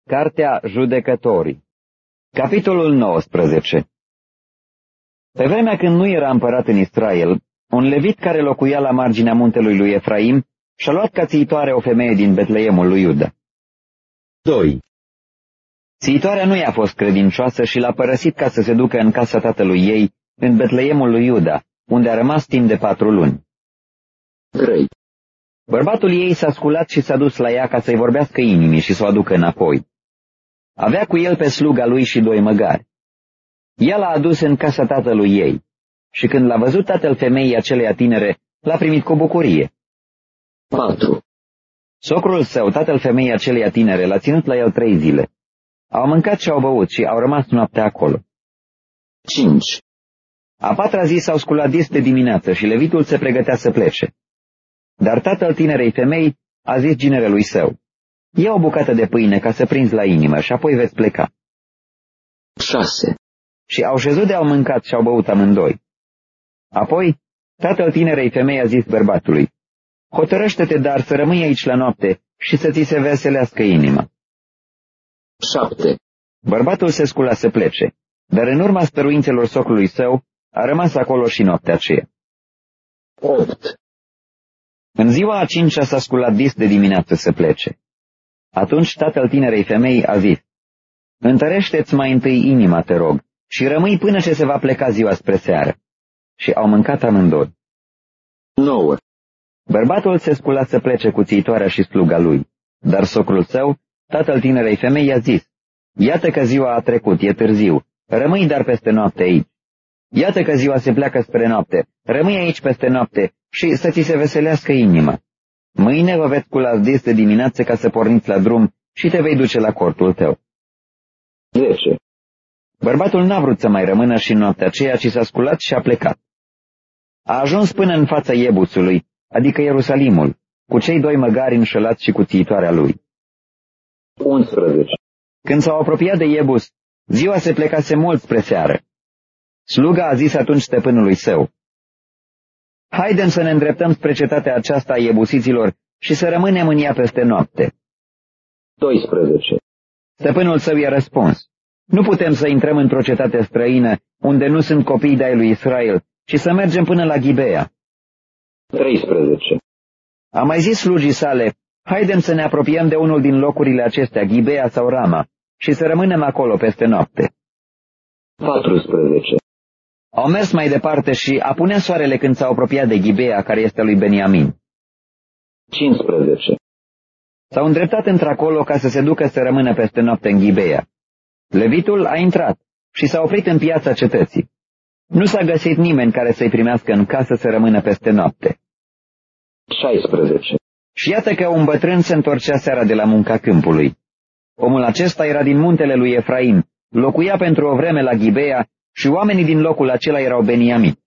Cartea Judecătorii. Capitolul 19. Pe vremea când nu era împărat în Israel, un levit care locuia la marginea muntelui lui Efraim și-a luat ca țiitoare o femeie din Betleemul lui Iuda. 2. Țiitoarea nu i-a fost credincioasă și l-a părăsit ca să se ducă în casa tatălui ei, în Betleemul lui Iuda, unde a rămas timp de 4 luni. 3. Bărbatul ei s-a sculat și s-a dus la ea ca să-i vorbească inimii și să o aducă înapoi. Avea cu el pe sluga lui și 2 măgari. Ea l-a adus în casa tatălui ei și când l-a văzut tatăl femeii aceleia tinere, l-a primit cu bucurie. 4. Socrul său, tatăl femeii aceleia tinere, l-a ținut la el 3 zile. Au mâncat și au băut și au rămas noaptea acolo. 5. A 4-a zi s-au sculat dis de dimineață și levitul se pregătea să plece. Dar tatăl tinerei femei a zis ginerelui său: ia o bucată de pâine ca să prinzi la inimă și apoi veți pleca. 6. Și au șezut de au mâncat și au băut amândoi. Apoi, tatăl tinerei femei a zis bărbatului: hotărăște-te dar să rămâi aici la noapte și să ți se veselească inima. 7. Bărbatul se scula să plece, dar în urma stăruințelor socrului său a rămas acolo și noaptea aceea. 8. În ziua a 5-a s-a sculat dis de dimineață să plece. Atunci tatăl tinerei femei a zis: întărește-ți mai întâi inima, te rog, și rămâi până ce se va pleca ziua spre seară. Și au mâncat amândoi. 9. Bărbatul se scula să plece cu țiitoarea și sluga lui, dar socrul său, tatăl tinerei femei, i-a zis: iată că ziua a trecut, e târziu, rămâi dar peste noapte aici. Iată că ziua se pleacă spre noapte, rămâi aici peste noapte și să ți se veselească inima. Mâine vă veți scula dis de dimineață ca să porniți la drum și te vei duce la cortul tău. 10. Bărbatul n-a vrut să mai rămână și în noaptea aceea, ci s-a sculat și a plecat. A ajuns până în fața Iebusului, adică Ierusalimul, cu cei 2 măgari înșelați și cu țiitoarea lui. 11. Când s-au apropiat de Iebus, ziua se plecase mult spre seară. Sluga a zis atunci stăpânului său: haidem să ne îndreptăm spre cetatea aceasta a iebusiților și să rămânem în ea peste noapte. 12. Stăpânul său i-a răspuns: nu putem să intrăm într-o cetate străină, unde nu sunt copii de-ai lui Israel, și să mergem până la Ghibea. 13. A mai zis slugii sale: haidem să ne apropiem de unul din locurile acestea, Ghibea sau Rama, și să rămânem acolo peste noapte. 14. Au mers mai departe și apunea soarele când s-au apropiat de Ghibea, care este a lui Beniamin. 15. S-au îndreptat într-acolo ca să se ducă să rămână peste noapte în Ghibea. Levitul a intrat și s-a oprit în piața cetății. Nu s-a găsit nimeni care să-i primească în casă să rămână peste noapte. 16. Și iată că un bătrân se întorcea seara de la munca câmpului. Omul acesta era din muntele lui Efraim, locuia pentru o vreme la Ghibea și oamenii din locul acela erau Beniamin.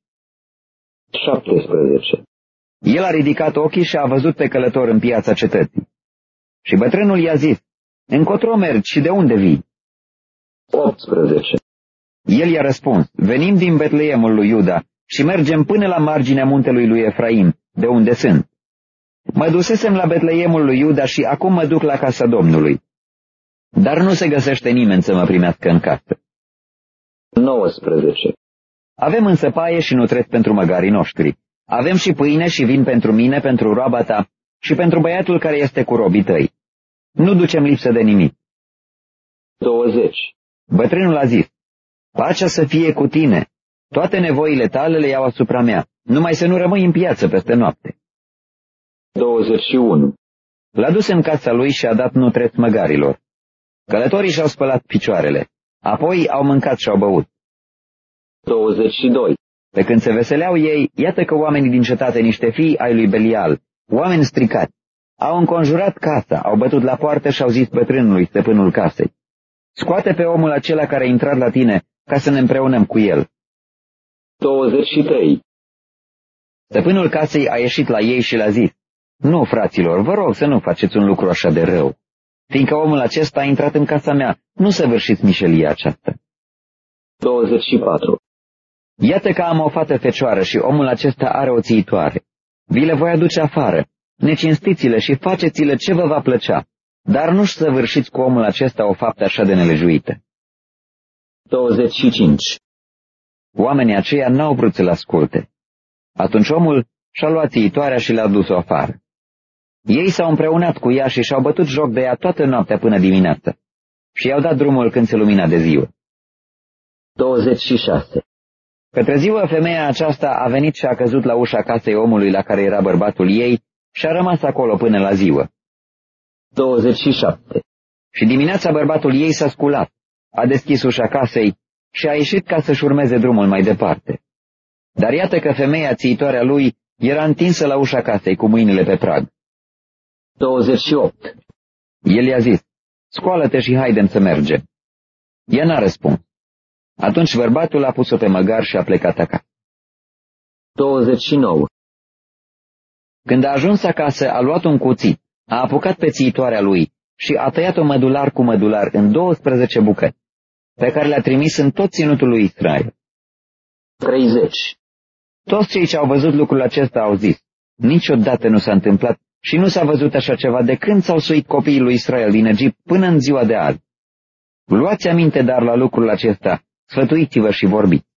17. El a ridicat ochii și a văzut pe călător în piața cetății. Și bătrânul i-a zis: încotro mergi și de unde vii? 18. El i-a răspuns: venim din Betleemul lui Iuda și mergem până la marginea muntelui lui Efraim, de unde sunt. Mă dusesem la Betleemul lui Iuda și acum mă duc la casa Domnului. Dar nu se găsește nimeni să mă primească în casă. 19. Avem însă paie și nutreți pentru măgarii noștri. Avem și pâine și vin pentru mine, pentru roaba ta și pentru băiatul care este cu robii tăi. Nu ducem lipsă de nimic. 20. Bătrânul a zis: pacea să fie cu tine. Toate nevoile tale le iau asupra mea, numai să nu rămâi în piață peste noapte. 21. L-a dus în casa lui și a dat nutreți măgarilor. Călătorii și-au spălat picioarele, apoi au mâncat și au băut. 22. Pe când se veseleau ei, iată că oamenii din cetate, niște fii ai lui Belial, oameni stricați, au înconjurat casa, au bătut la poartă și au zis bătrânului, stăpânul casei: scoate pe omul acela care a intrat la tine, ca să ne împreunăm cu el. 23. Stăpânul casei a ieșit la ei și le-a zis: nu, fraților, vă rog să nu faceți un lucru așa de rău, fiindcă omul acesta a intrat în casa mea, nu săvârșiți mișelia aceasta. 24. Iată că am o fată fecioară și omul acesta are o țiitoare. Vi le voi aduce afară, necinstiți-le și faceți-le ce vă va plăcea, dar nu-și săvârșiți cu omul acesta o faptă așa de nelejuită. 25. Oamenii aceia n-au vrut să-l asculte. Atunci omul și-a luat țiitoarea și l-a dus-o afară. Ei s-au împreunat cu ea și și-au bătut joc de ea toată noaptea până dimineața și i-au dat drumul când se lumina de ziua. 26. Către ziua, femeia aceasta a venit și a căzut la ușa casei omului la care era bărbatul ei și a rămas acolo până la ziua. 27. Și dimineața bărbatul ei s-a sculat, a deschis ușa casei și a ieșit ca să-și urmeze drumul mai departe. Dar iată că femeia țiitoarea lui era întinsă la ușa casei cu mâinile pe prag. 28. El i-a zis, scoală-te și haidem să mergem. Ea n-a răspuns. Atunci bărbatul a pus-o pe măgar și a plecat acasă. 29. Când a ajuns acasă, a luat un cuțit, a apucat pe țiitoarea lui și a tăiat-o mădular cu mădular în 12 bucăți, pe care le-a trimis în tot ținutul lui Israel. 30. Toți cei ce au văzut lucrul acesta au zis, niciodată nu s-a întâmplat și nu s-a văzut așa ceva de când s-au suit copiii lui Israel din Egipt până în ziua de azi. Luați aminte dar la lucrul acesta, sfătuiți-vă și vorbiți.